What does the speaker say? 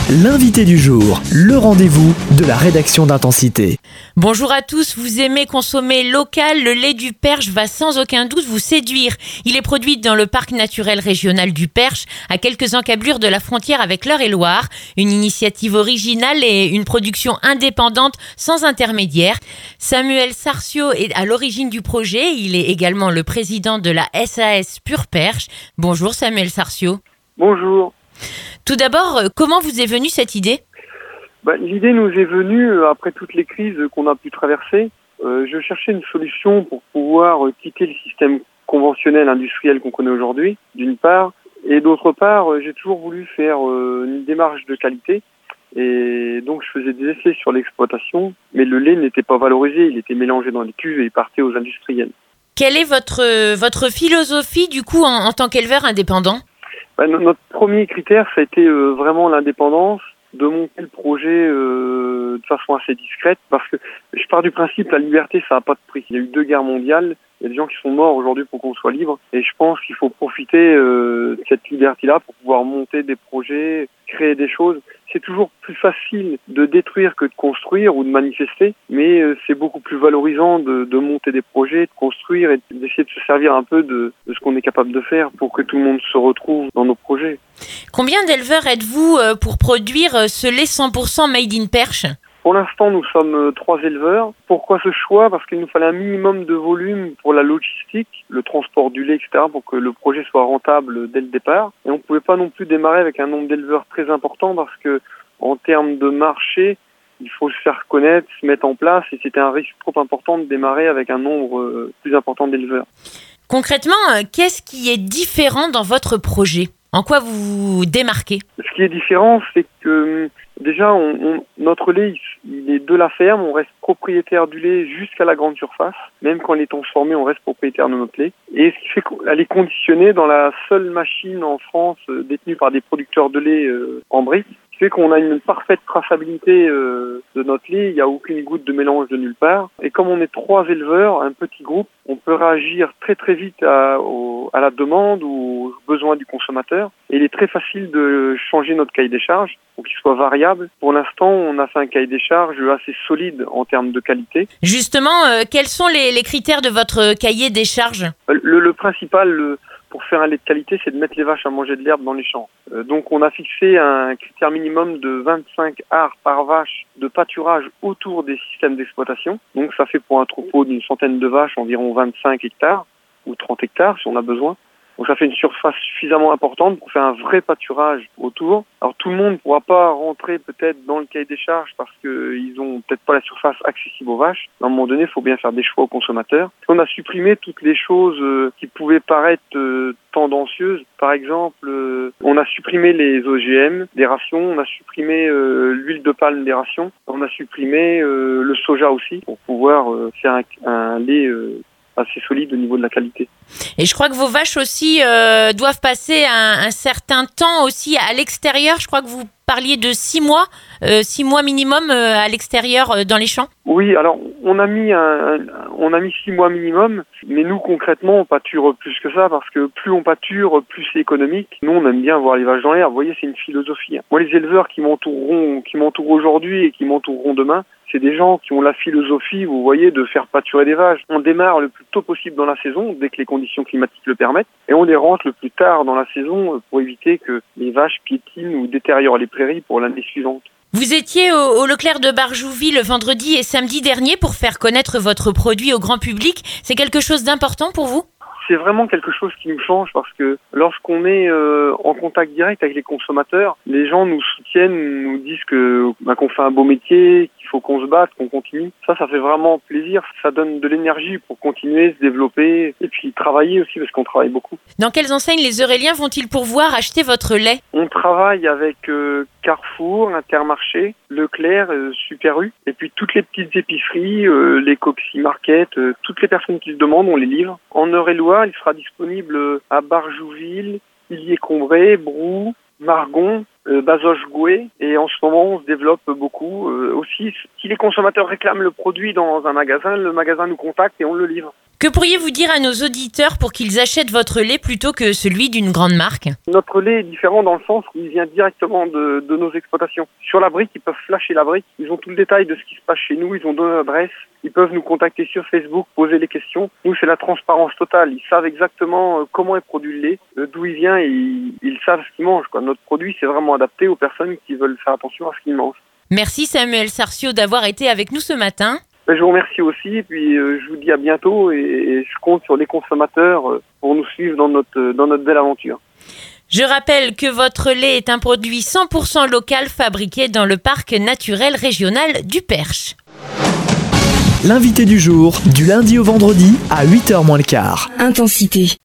L'invité du jour, le rendez-vous de la rédaction d'Intensité. Bonjour à tous, vous aimez consommer local, le lait du Perche va sans aucun doute vous séduire. Il est produit dans le parc naturel régional du Perche, à quelques encablures de la frontière avec l'Eure-et-Loir. Une initiative originale et une production indépendante sans intermédiaire. Samuel Sarcio est à l'origine du projet, il est également le président de la SAS Pure Perche. Bonjour Samuel Sarcio. Bonjour. Tout d'abord, comment vous est venue cette idée ? L'idée nous est venue après toutes les crises qu'on a pu traverser. Je cherchais une solution pour pouvoir quitter le système conventionnel industriel qu'on connaît aujourd'hui, d'une part, et d'autre part, j'ai toujours voulu faire une démarche de qualité. Et donc je faisais des essais sur l'exploitation, mais le lait n'était pas valorisé, il était mélangé dans les cuves et il partait aux industriels. Quelle est votre philosophie du coup en tant qu'éleveur indépendant ? Notre premier critère, ça a été vraiment l'indépendance, de monter le projet de façon assez discrète, parce que je pars du principe que la liberté, ça n'a pas de prix. Il y a eu 2 guerres mondiales, il y a des gens qui sont morts aujourd'hui pour qu'on soit libre, et je pense qu'il faut profiter de cette liberté-là pour pouvoir monter des projets, créer des choses. C'est toujours plus facile de détruire que de construire ou de manifester, mais c'est beaucoup plus valorisant de monter des projets, de construire et d'essayer de se servir un peu de ce qu'on est capable de faire pour que tout le monde se retrouve dans nos projets. Combien d'éleveurs êtes-vous pour produire ce lait 100% made in Perche ? Pour l'instant, nous sommes 3 éleveurs. Pourquoi ce choix ? Parce qu'il nous fallait un minimum de volume pour la logistique, le transport du lait, etc., pour que le projet soit rentable dès le départ. Et on ne pouvait pas non plus démarrer avec un nombre d'éleveurs très important parce que, en termes de marché, il faut se faire connaître, se mettre en place, et c'était un risque trop important de démarrer avec un nombre plus important d'éleveurs. Concrètement, qu'est-ce qui est différent dans votre projet ? En quoi vous vous démarquez ? Ce qui est différent, c'est que déjà, notre lait, il est de la ferme, on reste propriétaire du lait jusqu'à la grande surface. Même quand il est transformé, on reste propriétaire de notre lait. Et ce qui fait qu'elle est conditionnée dans la seule machine en France détenue par des producteurs de lait en briques. Ce qui fait qu'on a une parfaite traçabilité de notre lait, il n'y a aucune goutte de mélange de nulle part. Et comme on est 3 éleveurs, un petit groupe, on peut réagir très très vite à la demande ou aux besoins du consommateur. Et il est très facile de changer notre cahier des charges pour qu'il soit variable. Pour l'instant, on a fait un cahier des charges assez solide en termes de qualité. Justement, quels sont les critères de votre cahier des charges ? Le principal, pour faire un lait de qualité, c'est de mettre les vaches à manger de l'herbe dans les champs. Donc on a fixé un critère minimum de 25 arts par vache de pâturage autour des systèmes d'exploitation. Donc ça fait pour un troupeau d'une centaine de vaches environ 25 hectares ou 30 hectares si on a besoin. Donc ça fait une surface suffisamment importante pour faire un vrai pâturage autour. Alors tout le monde ne pourra pas rentrer peut-être dans le cahier des charges parce qu'ils n'ont peut-être pas la surface accessible aux vaches. À un moment donné, il faut bien faire des choix aux consommateurs. On a supprimé toutes les choses qui pouvaient paraître tendancieuses. Par exemple, on a supprimé les OGM des rations, on a supprimé l'huile de palme des rations, on a supprimé le soja aussi pour pouvoir faire un lait assez solide au niveau de la qualité. Et je crois que vos vaches aussi doivent passer un certain temps aussi à l'extérieur. Je crois que vous parliez de 6 mois minimum à l'extérieur dans les champs. Oui, alors on a mis 6 mois minimum, mais nous concrètement on pâture plus que ça parce que plus on pâture, plus c'est économique. Nous on aime bien voir les vaches dans l'air. Vous voyez, c'est une philosophie. Moi, les éleveurs qui m'entourent aujourd'hui et qui m'entoureront demain, c'est des gens qui ont la philosophie, vous voyez, de faire pâturer des vaches. On démarre le plus tôt possible dans la saison, dès que les conditions climatiques le permettent, et on les rentre le plus tard dans la saison pour éviter que les vaches piétinent ou détériorent les prairies pour l'année suivante. Vous étiez au Leclerc de Barjouville le vendredi et samedi dernier pour faire connaître votre produit au grand public. C'est quelque chose d'important pour vous ? C'est vraiment quelque chose qui nous change parce que lorsqu'on est en contact direct avec les consommateurs, les gens nous soutiennent, nous disent qu'on fait un beau métier, qu'il faut qu'on se batte, qu'on continue. Ça fait vraiment plaisir. Ça donne de l'énergie pour continuer, se développer et puis travailler aussi parce qu'on travaille beaucoup. Dans quelles enseignes les Euréliens vont-ils pouvoir acheter votre lait ? On travaille avec Carrefour, Intermarché, Leclerc, Super U et puis toutes les petites épiceries, les Coxy Market, toutes les personnes qui se demandent, on les livre. En Eure-et-Loir, il sera disponible à Barjouville, Illier-Combray, Brou, Margon, Bazoches-Gouet, et en ce moment on se développe beaucoup. Aussi, si les consommateurs réclament le produit dans un magasin, le magasin nous contacte et on le livre. Que pourriez-vous dire à nos auditeurs pour qu'ils achètent votre lait plutôt que celui d'une grande marque ? Notre lait est différent dans le sens où il vient directement de nos exploitations. Sur la brique, ils peuvent flasher la brique. Ils ont tout le détail de ce qui se passe chez nous. Ils ont notre adresse. Ils peuvent nous contacter sur Facebook, poser les questions. Nous, c'est la transparence totale. Ils savent exactement comment est produit le lait, d'où il vient et ils savent ce qu'ils mangent. Notre produit, c'est vraiment adapté aux personnes qui veulent faire attention à ce qu'ils mangent. Merci Samuel Sarcio d'avoir été avec nous ce matin. Je vous remercie aussi et puis je vous dis à bientôt et je compte sur les consommateurs pour nous suivre dans notre belle aventure. Je rappelle que votre lait est un produit 100% local fabriqué dans le parc naturel régional du Perche. L'invité du jour, du lundi au vendredi à 8h moins le quart. Intensité.